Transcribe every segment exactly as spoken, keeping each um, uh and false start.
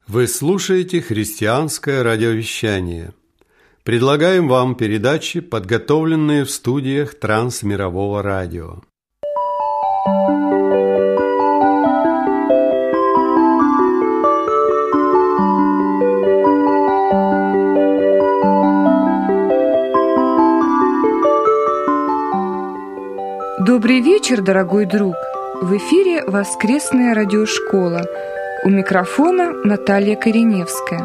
Вы слушаете христианское радиовещание. Предлагаем вам передачи, подготовленные в студиях Трансмирового радио. Добрый вечер, дорогой друг! В эфире воскресная радиошкола. У микрофона Наталья Кореневская.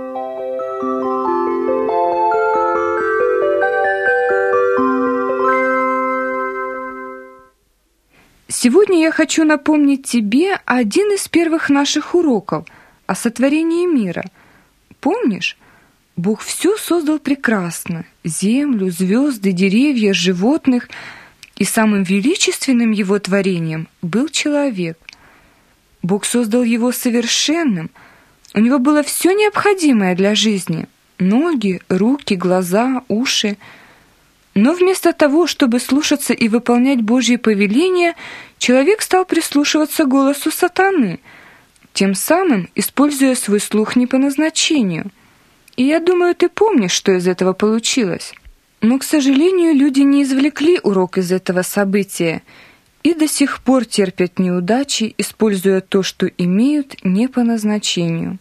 Сегодня я хочу напомнить тебе один из первых наших уроков о сотворении мира. Помнишь? Бог все создал прекрасно: землю, звезды, деревья, животных. И самым величественным его творением был человек. Бог создал его совершенным. У него было все необходимое для жизни: ноги, руки, глаза, уши. Но вместо того, чтобы слушаться и выполнять Божьи повеления, человек стал прислушиваться к голосу сатаны, тем самым используя свой слух не по назначению. И я думаю, ты помнишь, что из этого получилось. Но, к сожалению, люди не извлекли урок из этого события и до сих пор терпят неудачи, используя то, что имеют, не по назначению.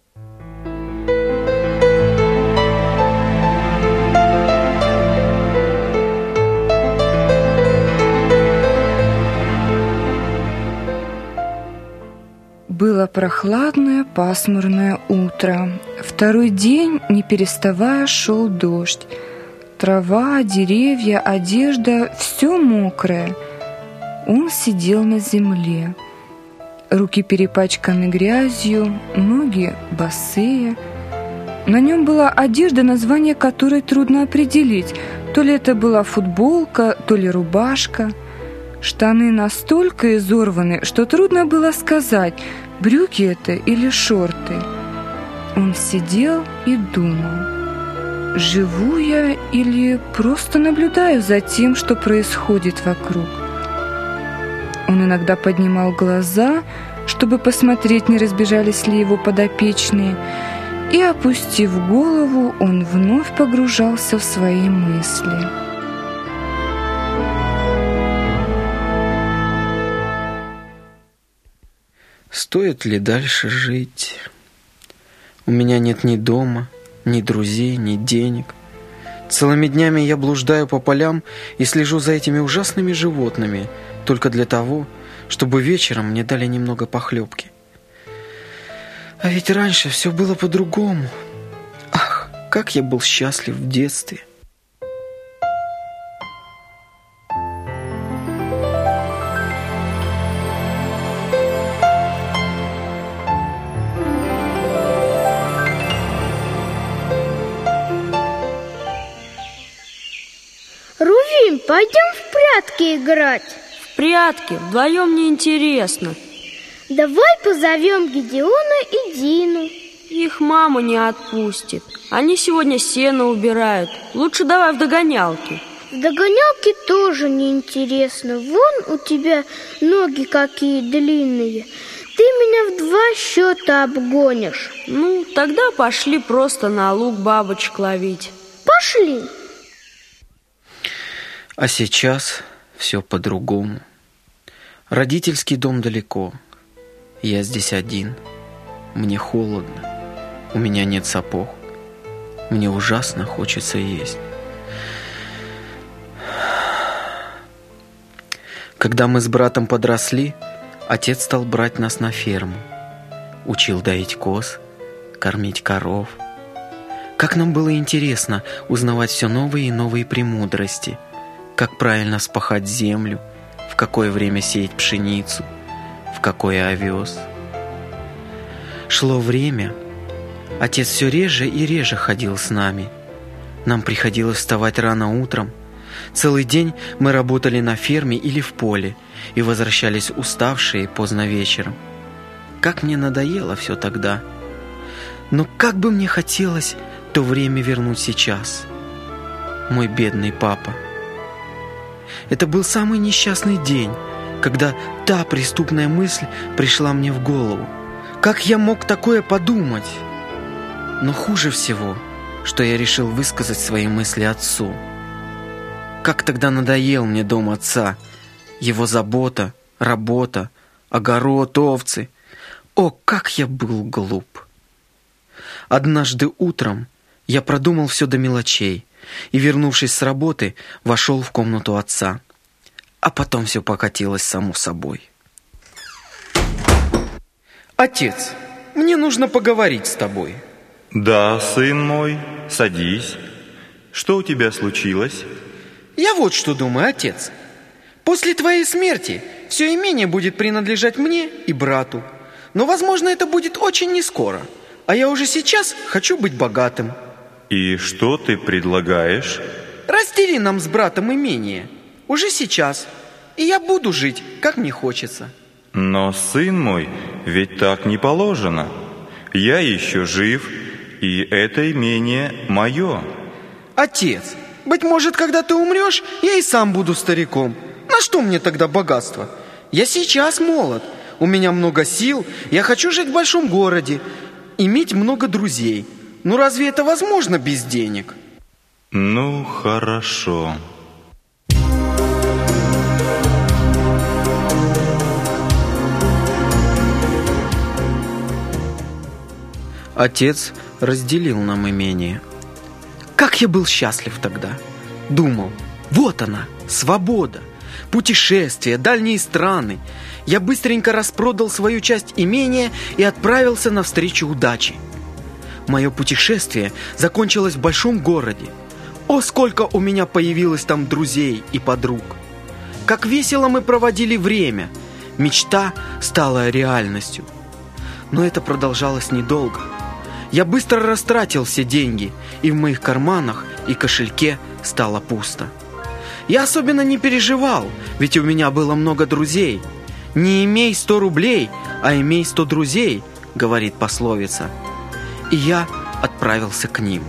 Было прохладное, пасмурное утро. Второй день, не переставая, шел дождь. Трава, деревья, одежда — все мокрое. Он сидел на земле. Руки перепачканы грязью, ноги босые. На нем была одежда, название которой трудно определить. То ли это была футболка, то ли рубашка. Штаны настолько изорваны, что трудно было сказать, брюки это или шорты. Он сидел и думал: живу я или просто наблюдаю за тем, что происходит вокруг? Он иногда поднимал глаза, чтобы посмотреть, не разбежались ли его подопечные, и, опустив голову, он вновь погружался в свои мысли. Стоит ли дальше жить? У меня нет ни дома, ни друзей, ни денег. Целыми днями я блуждаю по полям и слежу за этими ужасными животными только для того, чтобы вечером мне дали немного похлебки. А ведь раньше все было по-другому. Ах, как я был счастлив в детстве! Рувим, пойдем в прятки играть. В прятки? Вдвоем неинтересно. Давай позовем Гедеона и Дину. Их мама не отпустит. Они сегодня сено убирают. Лучше давай в догонялки. В догонялки тоже неинтересно. Вон у тебя ноги какие длинные. Ты меня в два счета обгонишь. Ну, тогда пошли просто на луг бабочек ловить. Пошли. А сейчас все по-другому. Родительский дом далеко. Я здесь один. Мне холодно. У меня нет сапог. Мне ужасно хочется есть. Когда мы с братом подросли, отец стал брать нас на ферму. Учил доить коз, кормить коров. Как нам было интересно узнавать все новые и новые премудрости. Как правильно вспахать землю, в какое время сеять пшеницу, в какое овес. Шло время, отец все реже и реже ходил с нами. Нам приходилось вставать рано утром. Целый день мы работали на ферме или в поле и возвращались уставшие поздно вечером. Как мне надоело все тогда. Но как бы мне хотелось то время вернуть сейчас. Мой бедный папа. Это был самый несчастный день, когда та преступная мысль пришла мне в голову, Как я мог такое подумать? Но хуже всего, что я решил высказать свои мысли отцу. Как тогда надоел мне дом отца, его забота, работа, огород, овцы. О, как я был глуп! Однажды утром я продумал все до мелочей и, вернувшись с работы, вошел в комнату отца. А потом все покатилось само собой. Отец, мне нужно поговорить с тобой. Да, сын мой, садись. Что у тебя случилось? Я вот что думаю, отец. После твоей смерти все имение будет принадлежать мне и брату. Но, возможно, это будет очень нескоро. А я уже сейчас хочу быть богатым. И что ты предлагаешь? Раздели нам с братом имение. Уже сейчас. И я буду жить, как мне хочется. Но, сын мой, ведь так не положено. Я еще жив, и это имение мое. Отец, быть может, когда ты умрешь, я и сам буду стариком. На что мне тогда богатство? Я сейчас молод. У меня много сил. Я хочу жить в большом городе. Иметь много друзей. Ну разве это возможно без денег? Ну, хорошо. Отец разделил нам имение. Как я был счастлив тогда. Думал, вот она, свобода, путешествия, дальние страны. Я быстренько распродал свою часть имения и отправился навстречу удаче. Мое путешествие закончилось в большом городе. О, сколько у меня появилось там друзей и подруг! Как весело мы проводили время! Мечта стала реальностью. Но это продолжалось недолго. Я быстро растратил все деньги, и в моих карманах и кошельке стало пусто. Я особенно не переживал, ведь у меня было много друзей. «Не имей сто рублей, а имей сто друзей», — говорит пословица. И я отправился к ним.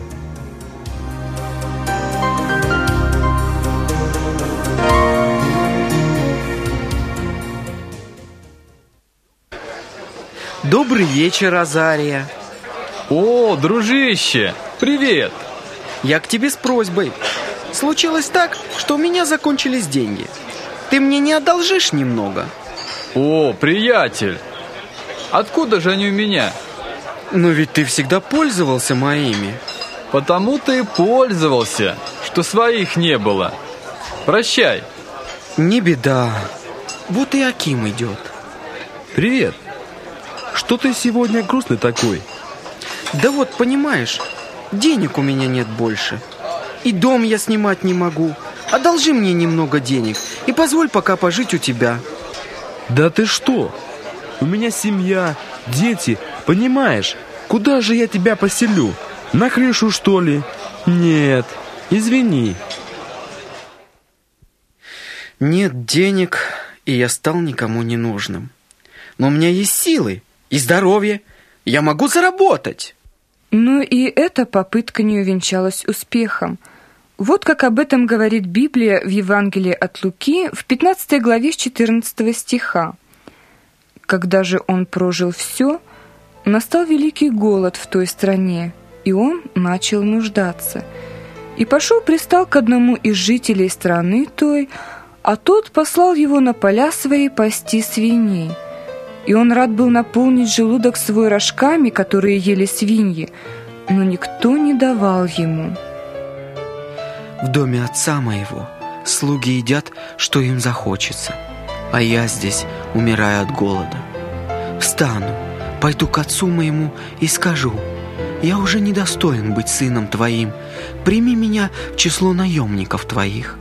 Добрый вечер, Азария. О, дружище, привет. Я к тебе с просьбой. Случилось так, что у меня закончились деньги. Ты мне не одолжишь немного? О, приятель, откуда же они у меня? Но ведь ты всегда пользовался моими. Потому ты и пользовался, что своих не было. Прощай. Не беда. Вот и Аким идет. Привет. Что ты сегодня грустный такой? Да вот, понимаешь, денег у меня нет больше. И дом я снимать не могу. Одолжи мне немного денег и позволь пока пожить у тебя. Да ты что? У меня семья, дети, понимаешь? Куда же я тебя поселю? На крышу, что ли? Нет, извини. Нет денег, и я стал никому не нужным. Но у меня есть силы и здоровье. Я могу заработать. Но и эта попытка не увенчалась успехом. Вот как об этом говорит Библия в Евангелии от Луки в пятнадцатой главе с четырнадцатого стиха. Когда же он прожил все, настал великий голод в той стране, и он начал нуждаться. И пошел пристал к одному из жителей страны той, а тот послал его на поля свои пасти свиней. И он рад был наполнить желудок свой рожками, которые ели свиньи, но никто не давал ему. В доме отца моего слуги едят, что им захочется, а я здесь умираю от голода. Встану, пойду к отцу моему и скажу: я уже недостоин быть сыном твоим, прими меня в число наемников твоих.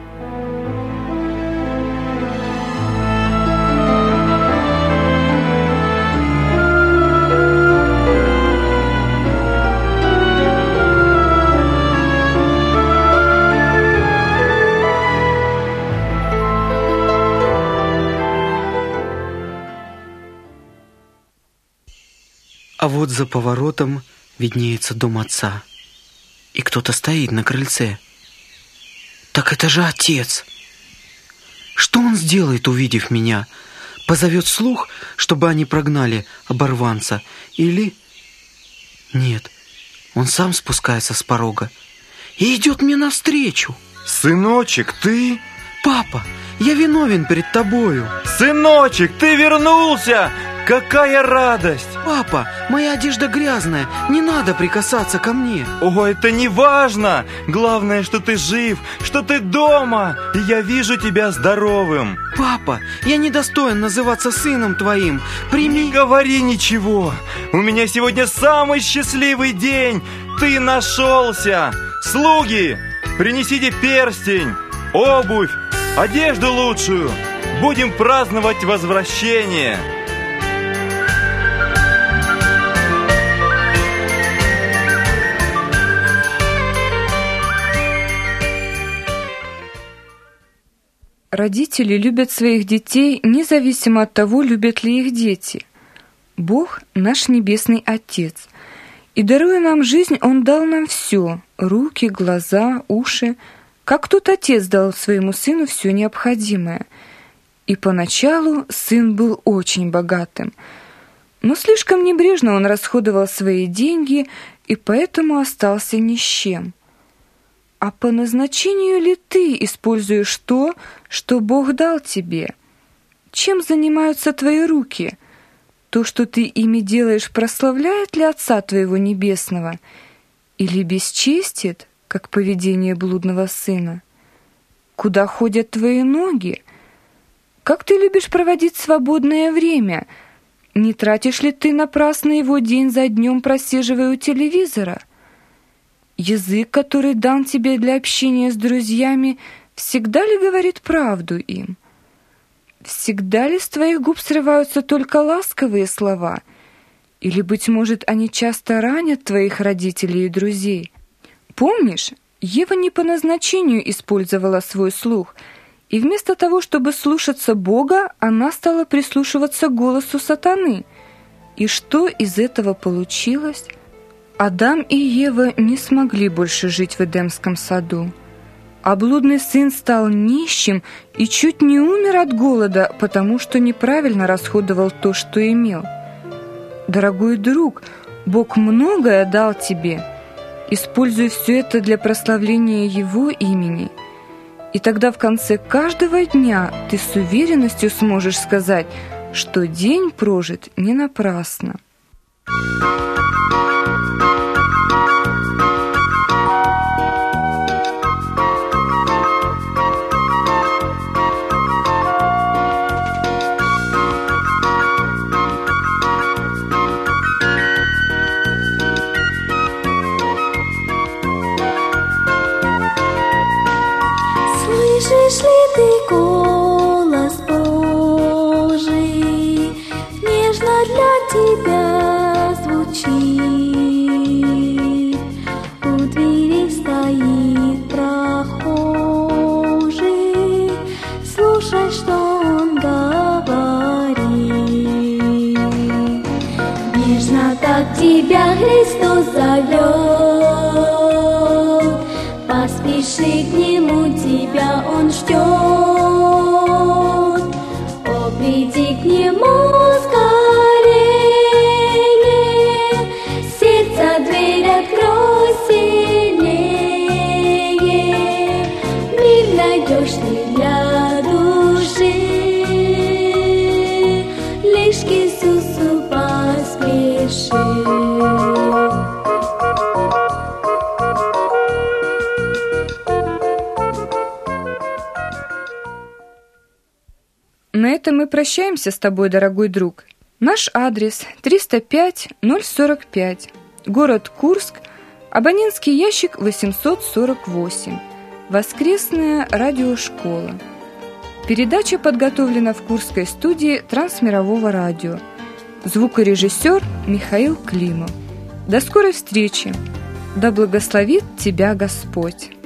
А вот за поворотом виднеется дом отца. И кто-то стоит на крыльце. Так это же отец. Что он сделает, увидев меня? Позовет слух, чтобы они прогнали оборванца? Или... Нет, он сам спускается с порога и идет мне навстречу. Сыночек, ты? Папа, я виновен перед тобою. Сыночек, ты вернулся! Какая радость! Папа, моя одежда грязная, не надо прикасаться ко мне. О, это не важно! Главное, что ты жив, что ты дома, и я вижу тебя здоровым. Папа, я недостоин называться сыном твоим. Прими... Не говори ничего. У меня сегодня самый счастливый день. Ты нашелся. Слуги, принесите перстень, обувь, одежду лучшую. Будем праздновать возвращение. Родители любят своих детей независимо от того, любят ли их дети. Бог – наш Небесный Отец. И, даруя нам жизнь, Он дал нам все – руки, глаза, уши, как тот Отец дал своему Сыну все необходимое. И поначалу Сын был очень богатым, но слишком небрежно Он расходовал свои деньги и поэтому остался ни с чем. А по назначению ли ты используешь то, что Бог дал тебе? Чем занимаются твои руки? То, что ты ими делаешь, прославляет ли Отца твоего Небесного? Или бесчестит, как поведение блудного сына? Куда ходят твои ноги? Как ты любишь проводить свободное время? Не тратишь ли ты напрасно его день за днем, просиживая у телевизора? Язык, который дан тебе для общения с друзьями, всегда ли говорит правду им? Всегда ли с твоих губ срываются только ласковые слова? Или, быть может, они часто ранят твоих родителей и друзей? Помнишь, Ева не по назначению использовала свой слух, и вместо того, чтобы слушаться Бога, она стала прислушиваться к голосу сатаны. И что из этого получилось? Адам и Ева не смогли больше жить в Эдемском саду, а блудный сын стал нищим и чуть не умер от голода, потому что неправильно расходовал то, что имел. Дорогой друг, Бог многое дал тебе. Используй все это для прославления Его имени. И тогда в конце каждого дня ты с уверенностью сможешь сказать, что день прожит не напрасно. Слышишь ли ты голос Божий, нежно для тебя звучит? У двери стоит прохожий, слушай, что он говорит. Нежно так тебя Христос зовет, поспеши к Нему, тебя Он ждет. О, приди к Нему скорее, сердце дверь открой сильнее. Мир найдешь ты для души, лишь к Иисусу поспеши. На этом мы прощаемся с тобой, дорогой друг. Наш адрес триста пять ноль сорок пять, город Курск, абонентский ящик восемьсот сорок восемь, воскресная радиошкола. Передача подготовлена в Курской студии Трансмирового радио. Звукорежиссер Михаил Климов. До скорой встречи! Да благословит тебя Господь!